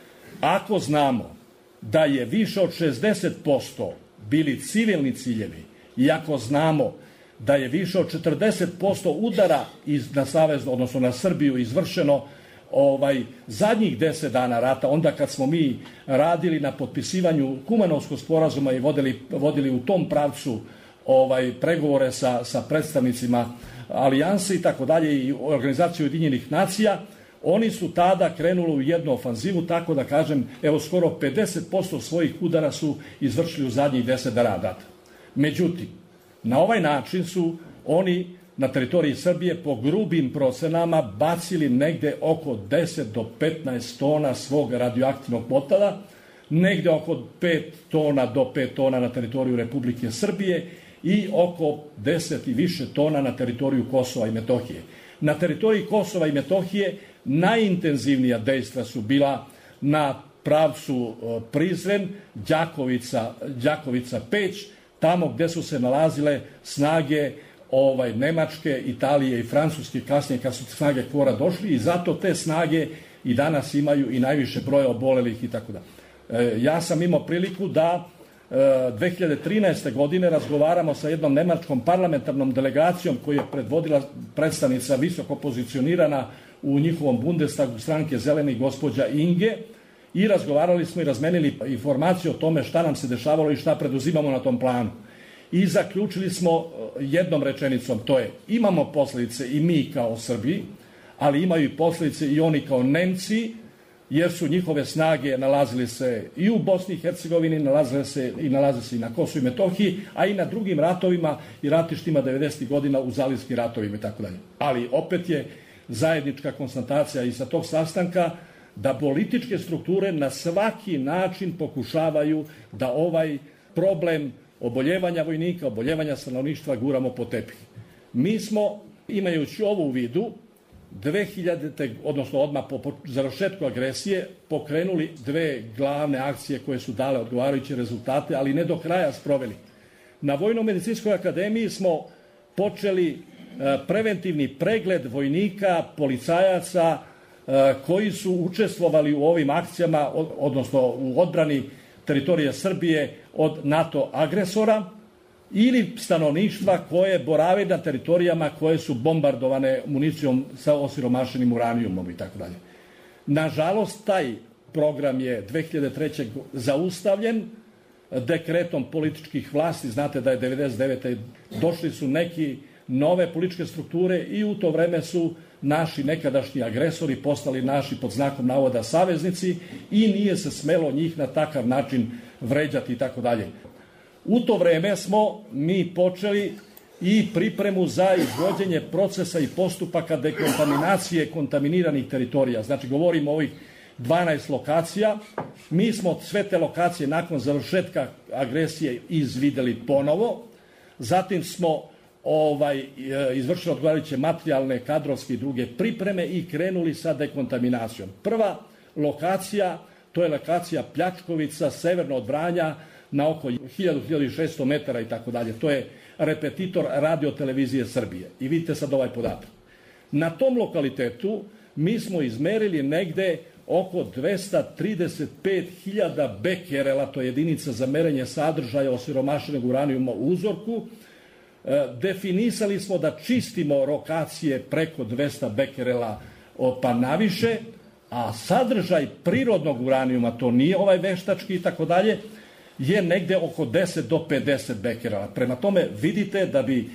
Ako znamo da je više od šezdeset posto bili civilni ciljevi i ako znamo da je više od četrdeset posto udara iz, na Savez, odnosno na Srbiju izvršeno ovaj, zadnjih deset dana rata, onda kad smo mi radili na potpisivanju Kumanovskog sporazuma i vodili, vodili u tom pravcu ovaj, pregovore sa, sa predstavnicima alijanse i tako dalje i organizacije Ujedinjenih nacija, oni su tada krenuli u jednu ofanzivu, tako da kažem, evo skoro pedeset posto svojih udara su izvršili u zadnjih deset dana rata. Međutim, na ovaj način su oni na teritoriji Srbije po grubim procenama bacili negde oko deset do petnaest tona svog radioaktivnog otpada, negde oko pet tona do pet tona na teritoriju Republike Srbije i oko deset i više tona na teritoriju Kosova i Metohije. Na teritoriji Kosova i Metohije najintenzivnija dejstva su bila na pravcu Prizren, Đakovica, Đakovica Peć, tamo gde su se nalazile snage ovaj, Nemačke, Italije i Francuske, kasnije kad su snage Kvora došli i zato te snage i danas imaju i najviše broja obolelih i tako da. E, ja sam imao priliku da e, dve hiljade trinaeste. godine razgovaramo sa jednom nemačkom parlamentarnom delegacijom koju je predvodila predstavnica visoko pozicionirana u njihovom Bundestagu stranke Zeleni gospođa Inge i razgovarali smo i razmenili informacije o tome šta nam se dešavalo i šta preduzimamo na tom planu. I zaključili smo jednom rečenicom, to je imamo posledice i mi kao Srbi, ali imaju i posledice i oni kao Nemci, jer su njihove snage nalazili se i u Bosni i Hercegovini, nalazile se i nalaze se i na Kosovu i Metohiji, a i na drugim ratovima i ratištima devedesetih godina u Zalivskim ratovima i tako dalje. Ali opet je zajednička konstatacija i sa tog sastanka da političke strukture na svaki način pokušavaju da ovaj problem oboljevanja vojnika, oboljevanja stanovništva guramo po tepih. Mi smo, imajući ovo u vidu, dve hiljadite. odnosno odmah po završetku agresije, pokrenuli dve glavne akcije koje su dale odgovarajuće rezultate, ali ne do kraja sproveli. Na Vojno-medicinskoj akademiji smo počeli preventivni pregled vojnika, policajaca koji su učestvovali u ovim akcijama, odnosno u odbrani teritorije Srbije od NATO agresora ili stanovništva koje borave na teritorijama koje su bombardovane municijom sa osiromašenim uranijumom i tako dalje. Nažalost, taj program je dve hiljade treće. zaustavljen dekretom političkih vlasti. Znate da je devedeset devete. došli su neki nove političke strukture i u to vreme su naši nekadašnji agresori postali naši pod znakom navoda saveznici i nije se smelo njih na takav način vređati i tako dalje. U to vreme smo mi počeli i pripremu za izvođenje procesa i postupaka dekontaminacije kontaminiranih teritorija. Znači, govorimo o ovih dvanaest lokacija. Mi smo sve te lokacije nakon završetka agresije izvideli ponovo. Zatim smo ovaj, izvršili odgovarajuće materijalne, kadrovske i druge pripreme i krenuli sa dekontaminacijom. Prva lokacija, to je lokacija Pljačkovica, severno od Vranja, na oko hiljadu do hiljadu šesto metara i tako dalje. To je repetitor radiotelevizije Srbije. I vidite sad ovaj podatak. Na tom lokalitetu mi smo izmerili negde oko dvesta trideset pet hiljada bekerela, to je jedinica za merenje sadržaja osiromašenog uranijuma u uzorku. Definisali smo da čistimo lokacije preko dvesta bekerela pa naviše, a sadržaj prirodnog uranijuma, to nije ovaj veštački i tako dalje, je negde oko deset do pedeset bekerela. Prema tome vidite da bi,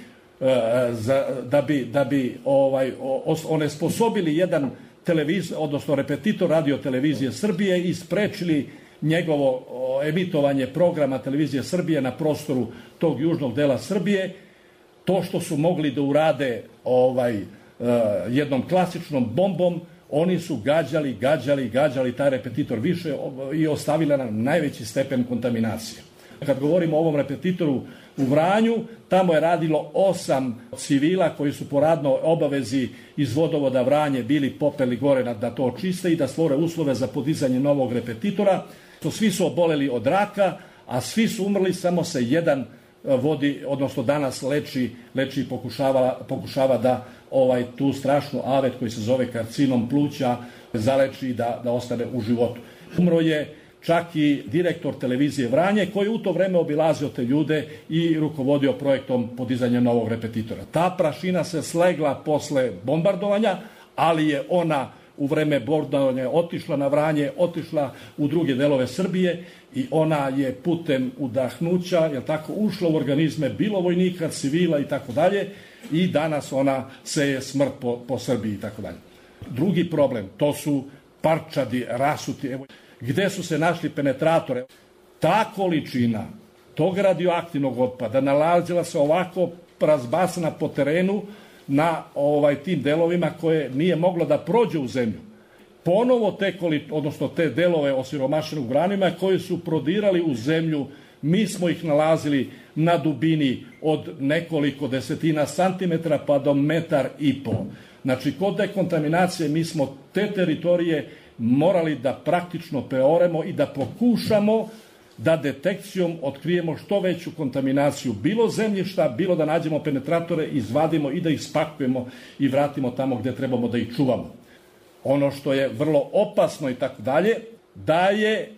da bi, da bi ovaj, onesposobili jedan televiz, odnosno repetitor radio televizije Srbije i sprečili njegovo emitovanje programa televizije Srbije na prostoru tog južnog dela Srbije. To što su mogli da urade ovaj, jednom klasičnom bombom, oni su gađali, gađali, gađali taj repetitor više i ostavili nam najveći stepen kontaminacije. Kad govorimo o ovom repetitoru u Vranju, tamo je radilo osam civila koji su po radnoj obavezi iz vodovoda Vranje bili popeli gore da to očiste i da stvore uslove za podizanje novog repetitora. Svi su oboleli od raka, a svi su umrli, samo se jedan vodi, odnosno danas leči, leči i pokušava, pokušava da ovaj tu strašnu avet koji se zove karcinom pluća zaleči da, da ostane u životu. Umro je čak i direktor televizije Vranje koji je u to vreme obilazio te ljude i rukovodio projektom podizanja novog repetitora. Ta prašina se slegla posle bombardovanja, ali je ona u vreme bombardovanja otišla na Vranje, otišla u druge delove Srbije i ona je putem udahnuća, je tako, ušla u organizme bilo vojnika, civila i tako dalje i danas ona seje smrt po, po Srbiji i tako dalje. Drugi problem, to su parčadi, rasuti, evo, gde su se našli penetratore. Ta količina tog radioaktivnog otpada nalazila se ovako razbasana po terenu na ovaj tim delovima koje nije moglo da prođe u zemlju. Ponovo te, odnosno te delove osiromašenog uranijuma koji su prodirali u zemlju, mi smo ih nalazili na dubini od nekoliko desetina santimetra pa do metar i po. Znači, kod dekontaminacije mi smo te teritorije morali da praktično preoremo i da pokušamo da detekcijom otkrijemo što veću kontaminaciju bilo zemljišta, bilo da nađemo penetratore, izvadimo i da ih spakujemo i vratimo tamo gde trebamo da ih čuvamo. Ono što je vrlo opasno i tako dalje, da je e,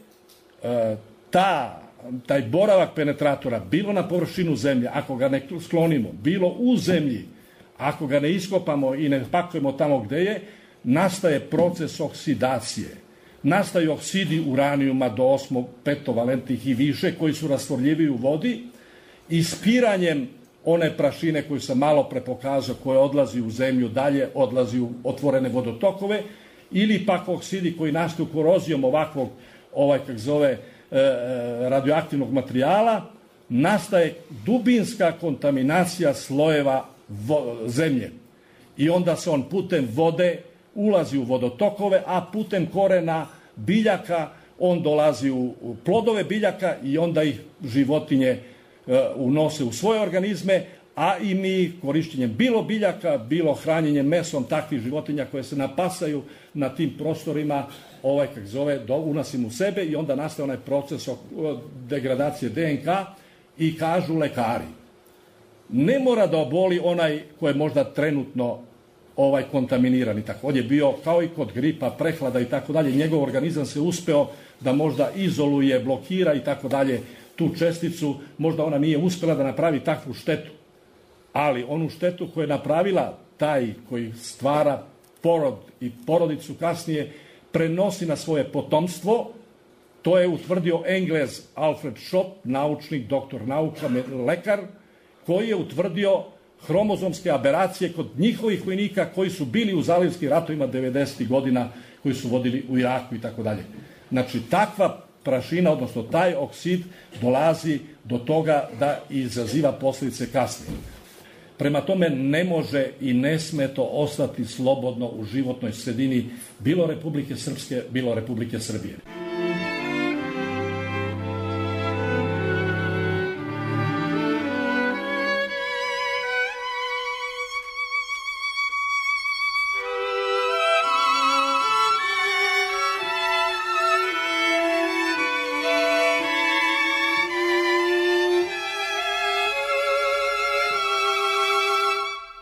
ta, taj boravak penetratora bilo na površinu zemlje, ako ga ne sklonimo, bilo u zemlji, ako ga ne iskopamo i ne pakujemo tamo gde je, nastaje proces oksidacije. Nastaju oksidi uranijuma do osmo petovalentnih i više koji su rastvorljivi u vodi. Ispiranjem one prašine koju sam malo pre pokazao, koja odlazi u zemlju, dalje odlazi u otvorene vodotokove, ili pak oksidi koji nastaju korozijom ovakvog, ovaj, kako zove, radioaktivnog materijala, nastaje dubinska kontaminacija slojeva zemlje. I onda se on putem vode ulazi u vodotokove, a putem korena biljaka on dolazi u plodove biljaka i onda ih životinje unose u svoje organizme, a i mi korišćenjem bilo biljaka, bilo hranjenjem mesom takvih životinja koje se napasaju na tim prostorima, ovaj, kako zove, unosimo u sebe i onda nastaje onaj proces degradacije de en ka i kažu lekari, ne mora da oboli onaj ko je možda trenutno ovaj kontaminiran i tako. On je bio kao i kod gripa, prehlada i tako dalje. Njegov organizam se uspeo da možda izoluje, blokira i tako dalje tu česticu. Možda ona nije uspela da napravi takvu štetu. Ali onu štetu koju je napravila taj koji stvara porod i porodicu kasnije prenosi na svoje potomstvo. To je utvrdio Englez Alfred Schott, naučnik, doktor nauka, lekar, koji je utvrdio hromozomske aberacije kod njihovih vojnika koji su bili u zalivskim ratovima devedesetih godina, koji su vodili u Iraku i tako dalje. Znači, takva prašina, odnosno taj oksid, dolazi do toga da izaziva posljedice kasnije. Prema tome, ne može i ne sme to ostati slobodno u životnoj sredini bilo Republike Srpske, bilo Republike Srbije.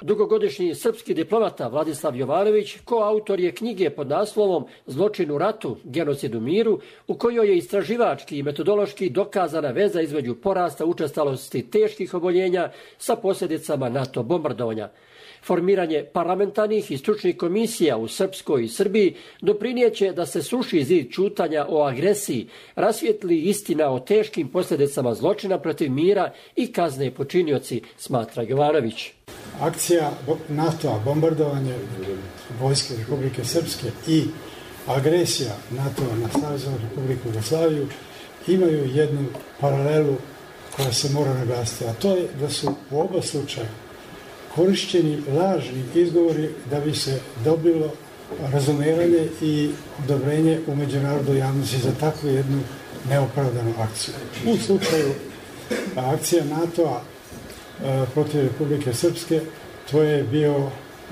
Dugogodišnji srpski diplomata Vladislav Jovanović koautor je knjige pod naslovom Zločin u ratu, genocid u miru, u kojoj je istraživački i metodološki dokazana veza između porasta učestalosti teških oboljenja sa posljedicama NATO bombardovanja. Formiranje parlamentarnih i stručnih komisija u Srpskoj i Srbiji doprinijeće da se sruši zid ćutanja o agresiji, rasvijetli istina o teškim posljedicama zločina protiv mira i kazne počinioci, smatra Jovanović.
Akcija NATO-a, bombardovanje vojske Republike Srpske i agresija NATO-a na Saveznu Republiku Jugoslaviju imaju jednu paralelu koja se mora naglasiti, a to je da su u oba slučaja korišćeni lažni izgovori da bi se dobilo razumevanje i odobrenje u međunarodnoj javnosti za takvu jednu neopravdanu akciju. U slučaju akcija NATO-a protiv Republike Srpske, to je bio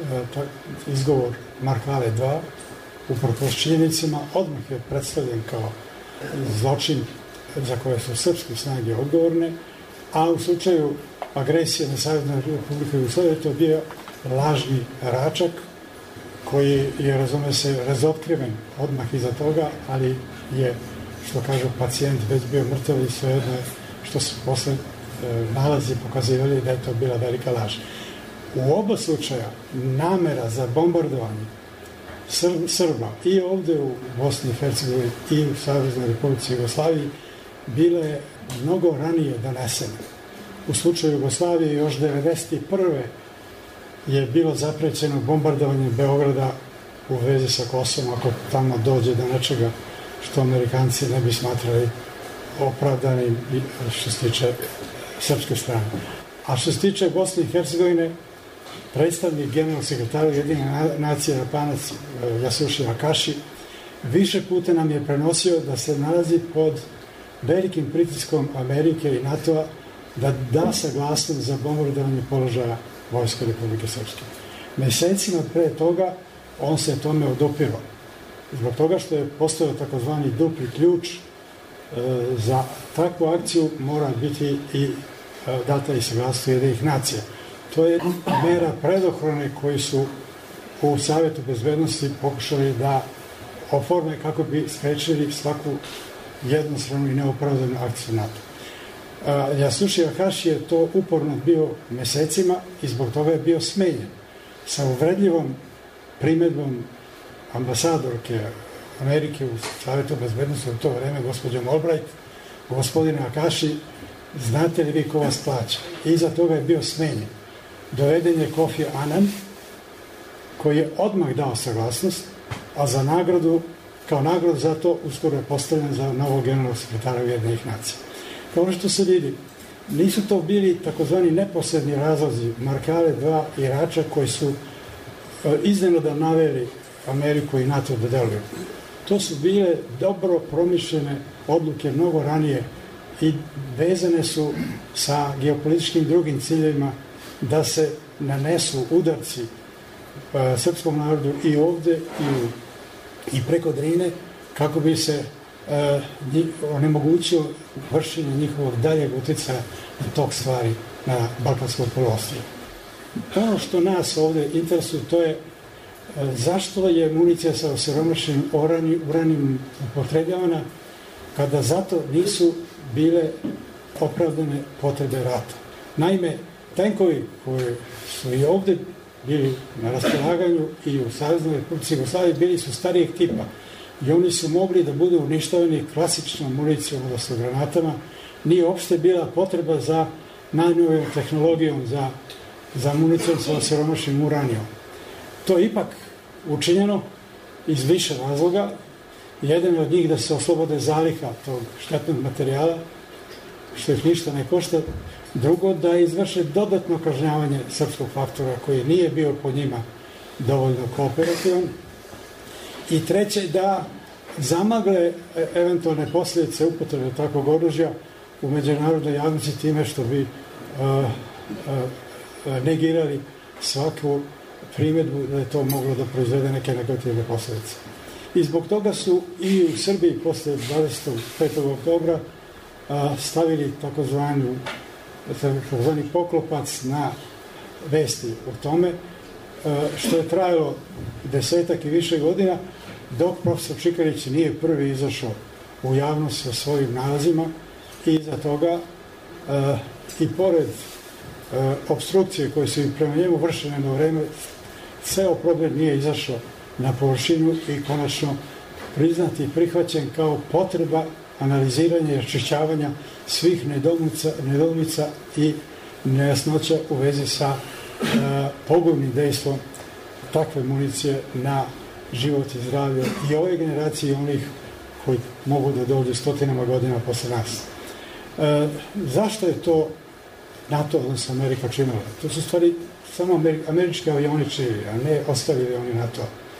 izgovor Markale dva, uprkos činjenicama, odmah je predstavljen kao zločin za koje su srpske snage odgovorne, a u slučaju agresije na Saveznu Republiku Jugoslaviju to je bio lažni račak koji je, razume se, razotkriven odmah iza toga, ali je, što kažu, pacijent već bio mrtav i svejedno je što su posle e, nalazi pokazivali da je to bila velika laž. U oba slučaja namera za bombardovanje Sr- Srba i ovde u Bosni i Hercegovini i u Saveznoj Republici Jugoslaviji bila je mnogo ranije donesena. U slučaju Jugoslavije još devedeset prve je bilo zaprećeno bombardovanje Beograda u vezi sa Kosovom, ako tamo dođe do nečega što Amerikanci ne bi smatrali opravdanim što se tiče srpske strane. A što se tiče Bosne i Hercegovine, predstavnik generalnog sekretara Ujedinjenih nacija Japanac Yasushi Akashi više puta nam je prenosio da se nalazi pod velikim pritiskom Amerike i NATO-a da da saglasnost za bombardovanje položaja vojske Republike Srpske. Mesecima pre toga on se tome odupirao. Zbog toga što je postojao takozvani dupli ključ, e, za takvu akciju mora biti i e, data i saglasnost Ujedinjenih nacija. To je mera predohrane koji su u Savetu bezbednosti pokušali da oforme kako bi sprečili svaku jednostranu i neopravdanu akciju NATO. Yasushi Akashi je to uporno bio mesecima i zbog toga je bio smenjen sa uvredljivom primedbom ambasadorke Amerike u Savetu bezbednosti u to vreme, gospođom Albright, gospodine Akashi, znate li vi ko vas plaća? I iza toga je bio smenjen. Doveden je Kofi Annan, koji je odmah dao saglasnost, a za nagradu, kao nagradu za to, uskoro je postavljen za novog generalnog sekretara Ujedinjenih nacija. Kao što se vidi, nisu to bili takozvani neposredni razlozi Markale dva i Rača koji su iznenada naveli Ameriku i NATO da deluju. To su bile dobro promišljene odluke mnogo ranije i vezane su sa geopolitičkim drugim ciljevima da se nanesu udarci uh, srpskom narodu i ovde i, u, i preko Drine kako bi se uh, njih, onemogućio vršenje njihovog daljeg uticaja na tok stvari na Balkanskom poluostrvu. Ono što nas ovde interesuje to je uh, zašto je municija sa osiromašenim uranijom upotrebljavana kada zato nisu bile opravdane potrebe rata. Naime, tenkovi koji su i ovde bili na raspolaganju i u Saveznoj Republici Jugoslaviji bili su starijeg tipa i oni su mogli da budu uništavani klasičnom municijom, odnosno granatama. Nije uopšte bila potreba za najnovijom tehnologijom za, za municijom sa osiromašenim uranijom. To je ipak učinjeno iz više razloga. Jedan od njih da se oslobode zaliha tog štetnog materijala, što ih ništa ne košta. Drugo, da izvrše dodatno kažnjavanje srpskog faktora koji nije bio po njima dovoljno kooperativan. I treće, da zamagle eventualne posljedice upotrebe takvog oružja u međunarodnoj javnosti time što bi uh, uh, negirali svaku primjedbu da je to moglo da proizvede neke negativne posljedice. I zbog toga su i u Srbiji posle dvadeset petog oktobra stavili takozvani takozvani poklopac na vesti o tome, što je trajalo desetak i više godina, dok profesor Čikarić nije prvi izašao u javnost sa svojim nalazima i iza toga i pored opstrukcije koje su prema njemu vršene na vreme, ceo problem nije izašao na površinu i konačno priznati i prihvaćen kao potreba analiziranja i očišćavanja svih nedoumica i nejasnoća u vezi sa uh, pogubnim dejstvom takve municije na život i zdravlje i ove generacije i onih koji mogu da dođu stotinama godina posle nas. Uh, zašto je to NATO, odnosno Amerika činila? To su stvari samo američki avioni činili, a ne ostali avioni NATO.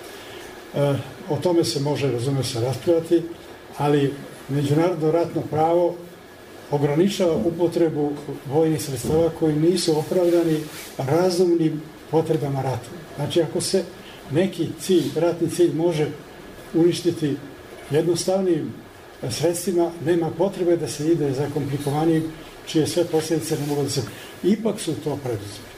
Uh, o tome se može, razume se, raspravljati, ali međunarodno ratno pravo ograničava upotrebu vojnih sredstava koji nisu opravdani razumnim potrebama rata. Znači, ako se neki cilj, ratni cilj može uništiti jednostavnim sredstvima, nema potrebe da se ide za komplikovanijim, čije sve posljedice ne mogu da se... Ipak su to preduzeli.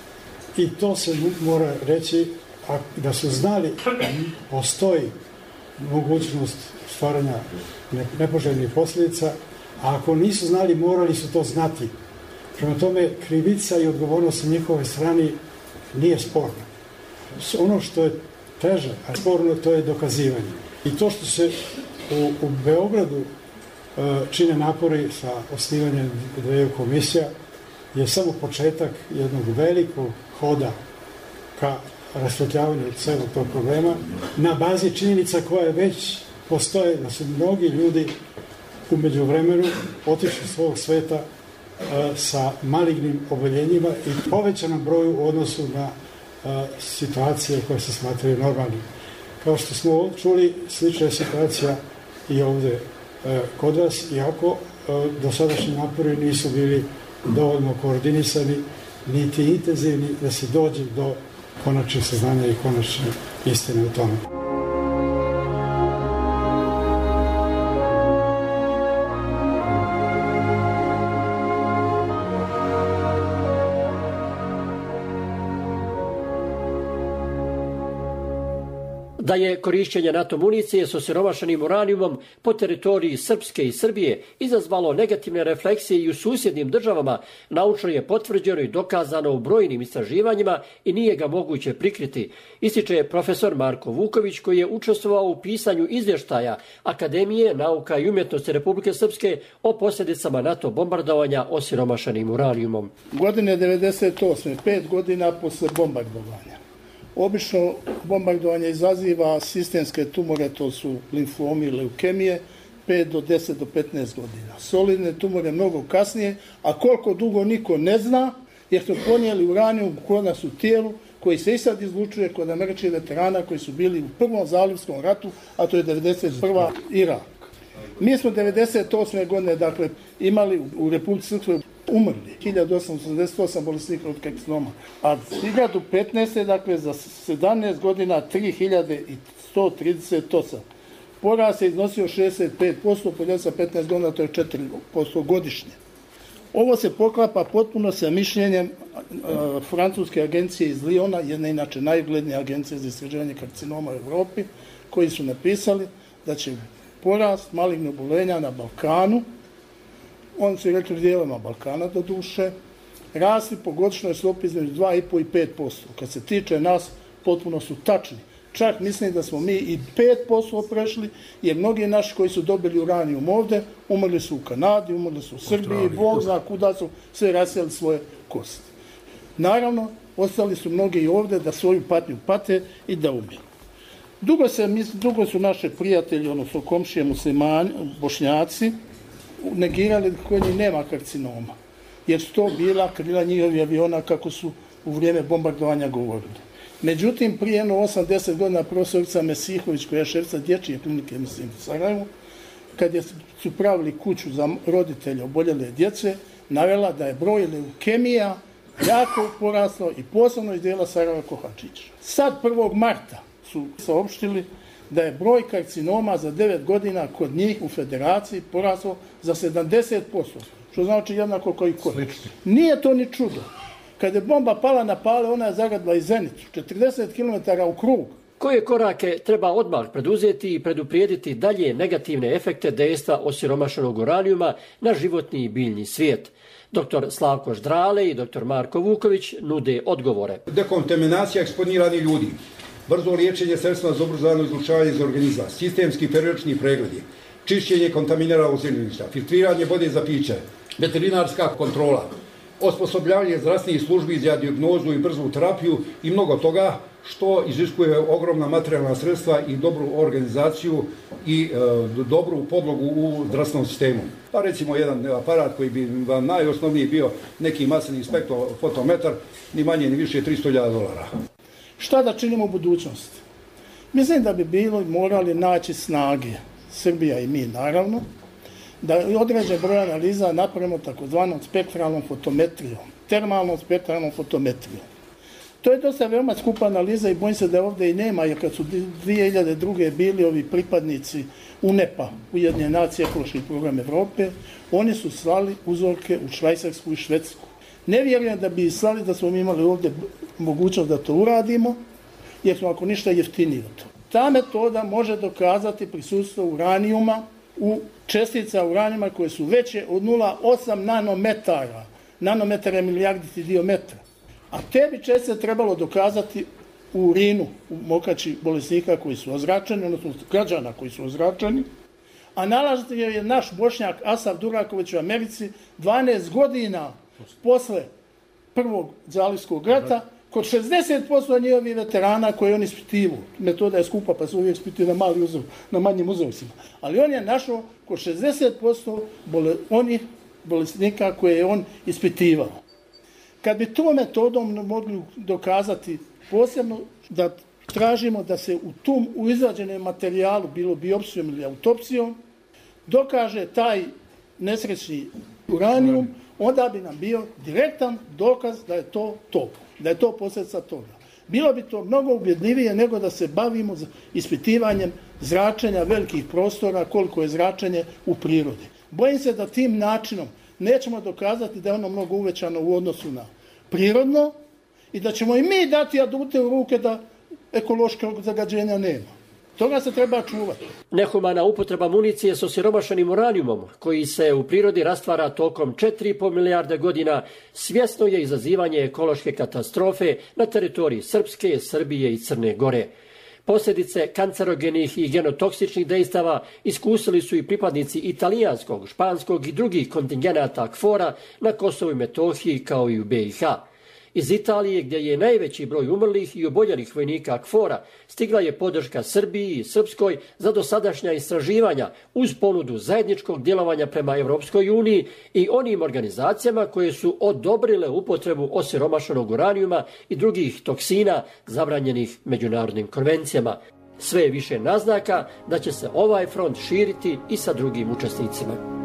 I to se mora reći, da su znali postoji mogućnost stvaranja nepoželjnih posljedica, a ako nisu znali, morali su to znati. Prema tome, krivica i odgovornost na njihovoj strani nije sporna. Ono što je teže, a sporno, to je dokazivanje. I to što se u, u Beogradu uh, čine napori sa osnivanjem dveju komisija je samo početak jednog velikog hoda ka rasvetljavanju celog tog problema na bazi činjenica koje već postoje, da su mnogi ljudi u međuvremenu otišli svog sveta a, sa malignim oboljenjima i povećanom broju u odnosu na a, situacije koje se smatraju normalnim. Kao što smo čuli, slična je situacija i ovde a, kod vas, iako a, dosadašnji napori nisu bili dovoljno koordinisani, niti intenzivni da se dođe do konačnih saznanja i konačne istine u tome.
Da je korišćenje NATO municije s osiromašenim uranijumom po teritoriji Srpske i Srbije izazvalo negativne refleksije i u susjednim državama, naučno je potvrđeno i dokazano u brojnim istraživanjima i nije ga moguće prikriti, ističe profesor Marko Vuković, koji je učestvovao u pisanju izvještaja Akademije nauka i umjetnosti Republike Srpske o posljedicama NATO bombardovanja osiromašenim uranijumom.
Godine devedeset osme, pet godina posle bombardovanja. Obično bombardovanje izaziva sistemske tumore, to su limfomi i leukemije, pet do deset do petnaest godina. Solidne tumore mnogo kasnije, a koliko dugo niko ne zna, jer su ponijeli uranijum kod nas u tijelu, koji se i sad izlučuje kod američkih veterana koji su bili u prvom zalivskom ratu, a to je devedeset prva Irak. Mi smo devedeset osme godine, dakle, imali u Republici Srpskoj umrli hiljadu osamsto osamdeset osam bolesnika od karcinoma, a hiljadu petnaeste. dakle za sedamnaest godina tri hiljade sto trideset osam. Porast je iznosio šezdeset pet posto, podijeljeno sa petnaest godina, to je četiri posto godišnje. Ovo se poklapa potpuno sa mišljenjem uh, francuske agencije iz Liona, jedna inače najuglednija agencija za istraživanje karcinoma u Evropi, koji su napisali da će porast malignih oboljenja na Balkanu, oni su rekli dijelama Balkana do duše, rasti po godišnjoj stopi između dva i po i pet posto. Kad se tiče nas, potpuno su tačni. Čak mislim da smo mi i pet posto prešli, jer mnogi naši koji su dobili uranijum ovde, umrli su u Kanadi, umrli su u Srbiji, Bog zna kuda su sve rasijali svoje kosti. Naravno, ostali su mnogi i ovde da svoju patnju pate i da umiru. Dugo, se, dugo su naše prijatelji, odnosno komšije muslimani, bošnjaci, negirali da kod njih nema karcinoma, jer su to bila krila njihovi aviona, kako su u vrijeme bombardovanja govorili. Međutim, prije jedno osam do deset godina profesorica Mesihović, koja je šefica dječje klinike, mislim, u Sarajevu, kad je, su pravili kuću za roditelje oboljele djece, navela da je broj leukemija jako poraslo i posebno iz dijela Sarajeva Kohačića. Sad prvog marta su saopštili da je broj karcinoma za devet godina kod njih u federaciji poraslo za sedamdeset posto, što znači jednako kao i kod. Nije to ni čudo, Kad je bomba pala na Pale, ona je zagadila i Zenicu, četrdeset kilometara u krug.
Koje korake treba odmah preduzeti i preduprijediti dalje negativne efekte dejstva osiromašenog uranijuma na životni i biljni svijet? Doktor Slavko Ždrale i doktor Marko Vuković nude odgovore.
Dekontaminacija eksponiranih ljudi, brzo liječenje sredstvima za ubrzano izlučavanje iz organizma, sistemski periodični pregledi, čišćenje kontaminiranog zemljišta, filtriranje vode za piće, veterinarska kontrola, osposobljavanje zdravstvenih službi za dijagnozu i brzu terapiju i mnogo toga što iziskuje ogromna materijalna sredstva i dobru organizaciju i e, dobru podlogu u zdravstvenom sistemu. Pa recimo jedan aparat koji bi vam najosnovniji bio neki masni spektrofotometar, ni manje ni više tristo hiljada dolara.
Šta da činimo u budućnosti? Mislim da bi bilo morali naći snage, Srbija i mi naravno, da određen broj analiza napravimo takozvanom spektralnom fotometrijom, termalnom spektralnom fotometrijom. To je dosta veoma skupa analiza i bojim se da ovdje i nema, jer kad su dvije hiljade druge bili ovi pripadnici U N E P-a, Ujedinjene nacije, ekološki program Evrope, oni su slali uzorke u Švajcarsku i Švedsku. Ne vjerujem da bi slali da smo imali ovdje mogućnost da to uradimo, jer smo ako ništa jeftiniji od to. Ta metoda može dokazati prisustvo uranijuma u čestica uranijuma koje su veće od nula zarez osam nanometara. Nanometar je milijarditi dio metra. A te bi čestice trebalo dokazati u urinu, u mokači bolesnika koji su ozračeni, odnosno građana koji su ozračeni. A nalazi je naš Bošnjak Asaf Duraković u Americi dvanaest godina posle prvog Zalivskog rata, kod šezdeset posto njihovih veterana koje on ispitivo. Metoda je skupa pa se uvijek ispituje na, mali uzor, na manjim uzorcima. Ali on je našao kod šezdeset posto bole, onih bolesnika koje je on ispitivao. Kad bi tom metodom mogli dokazati posebno da tražimo da se u tom u izrađenom materijalu, bilo biopsijom ili autopsijom, dokaže taj nesrećni uranijum, onda bi nam bio direktan dokaz da je to to, da je to posljedica toga. Bilo bi to mnogo ubjedljivije nego da se bavimo ispitivanjem zračenja velikih prostora, koliko je zračenje u prirodi. Bojim se da tim načinom nećemo dokazati da je ono mnogo uvećano u odnosu na prirodno i da ćemo i mi dati adute u ruke da ekološkog zagađenja nema. Toga se treba čuvati.
Nehumana upotreba municije s osiromašenim uranijumom, koji se u prirodi rastvara tokom četiri i po milijarde godina, svjesno je izazivanje ekološke katastrofe na teritoriji Srpske, Srbije i Crne Gore. Posljedice kancerogenih i genotoksičnih dejstava iskusili su i pripadnici italijanskog, španskog i drugih kontingenata KFOR-a na Kosovu i Metohiji kao i u B i H. Iz Italije, gdje je najveći broj umrlih i oboljelih vojnika KFOR-a, stigla je podrška Srbiji i Srpskoj za dosadašnja istraživanja uz ponudu zajedničkog djelovanja prema Evropskoj uniji i onim organizacijama koje su odobrile upotrebu osiromašenog uranijuma i drugih toksina zabranjenih međunarodnim konvencijama. Sve je više naznaka da će se ovaj front širiti i sa drugim učesnicima.